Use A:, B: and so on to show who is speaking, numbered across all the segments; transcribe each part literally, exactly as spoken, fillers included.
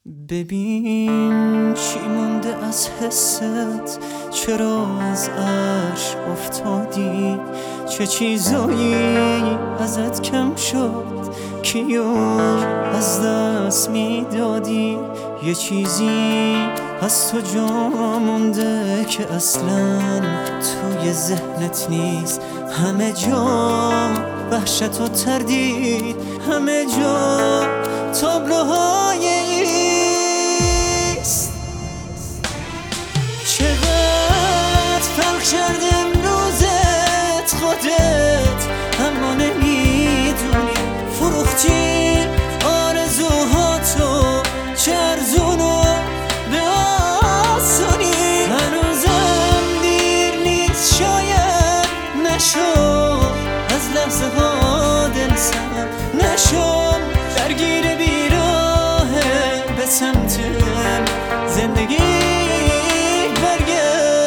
A: ببین چی مونده از حست، چرا از عرش افتادی؟ چه چیزایی ازت کم شد، کیو از دست میدادی؟ یه چیزی از تو جا مونده که اصلا توی ذهنت نیست. همه جا وحشت و تردید، همه جا تابلوهای ایست. چقدر فرق کرد امروزت خودت اما نمیدونی. فروختی آرزوهاتو چه ارزونو به آسونی. هنوزم دیر نیست شاید نشو از لحظه ها دل سر نشو درگیر بیراه به سمت زندگی برگرد.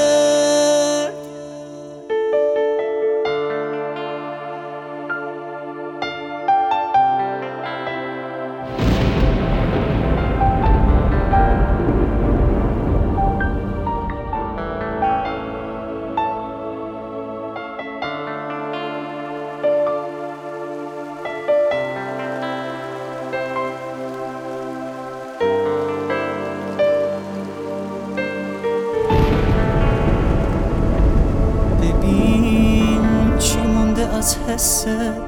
A: از حست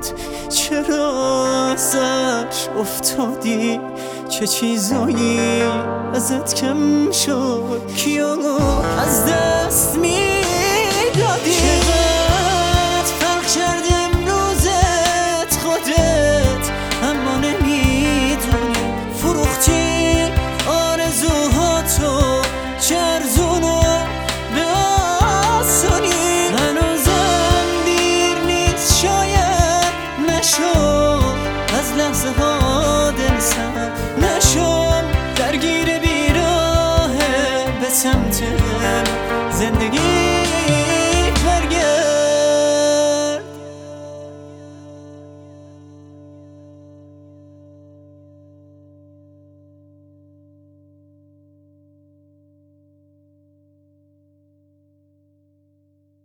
A: چرا ازش افتادی؟ چه چیزایی ازت کم شد، کیو از دست میدادی؟ چقدر فرق کرد امروزت خودت اما نمیدونی. فروختی آرزوهاتو چه ارزونو به آسونی. از لحظه ها دل سر نشم درگیر بیراه به سمت زندگی